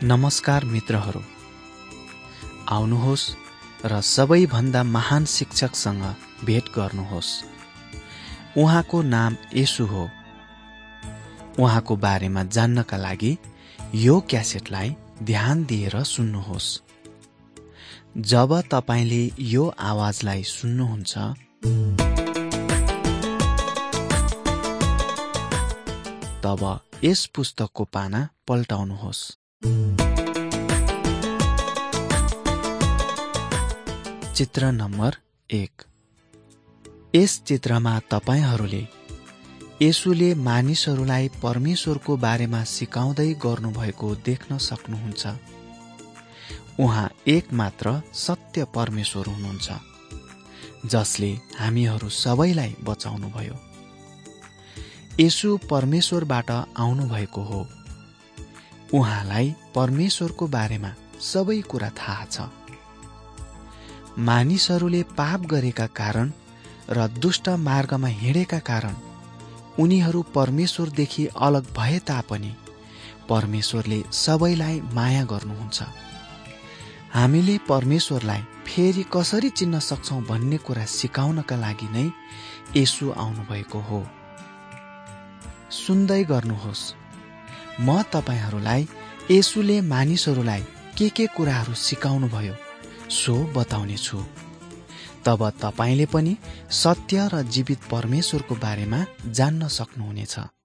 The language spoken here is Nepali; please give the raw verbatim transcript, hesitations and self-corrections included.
नमस्कार मित्रहरू, आउनुहोस् र सबैभन्दा महान शिक्षकसँग भेट गर्नुहोस्। उहाँको नाम येशू हो। उहाँको बारेमा जान्नका लागि यो क्यासेटलाई ध्यान दिएर सुन्नुहोस्। जब तपाईले यो आवाजलाई सुन्नुहुन्छ, तब यस पुस्तकको पाना पल्टाउनुहोस्। चित्र नम्बर एक। यस चित्रमा तपाईहरूले येशूले मानिसहरूलाई परमेश्वरको बारेमा सिकाउँदै गर्नुभएको देख्न सक्नुहुन्छ। उहाँ एकमात्र सत्य परमेश्वर हुनुहुन्छ, जसले हामीहरू सबैलाई बचाउनुभयो। येशू परमेश्वरबाट आउनुभएको हो। उहाँलाई परमेश्वरको बारेमा सबै कुरा थाहा छ। मानिसहरूले पाप गरेका कारण र दुष्ट मार्गमा हिँडेका कारण उनीहरू परमेश्वरदेखि अलग भए तापनि परमेश्वरले सबैलाई माया गर्नुहुन्छ। हामीले परमेश्वरलाई फेरि कसरी चिन्न सक्छौं भन्ने कुरा सिकाउनका लागि नै येशू आउनुभएको हो। सुन्दै गर्नुहोस्, म तपाईहरूलाई येशूले मानिसहरूलाई के के कुराहरू सिकाउनु भयो सो बताउने छु। तब तपाईले पनि सत्य र जीवित परमेश्वरको बारेमा जान्न सक्नुहुनेछ।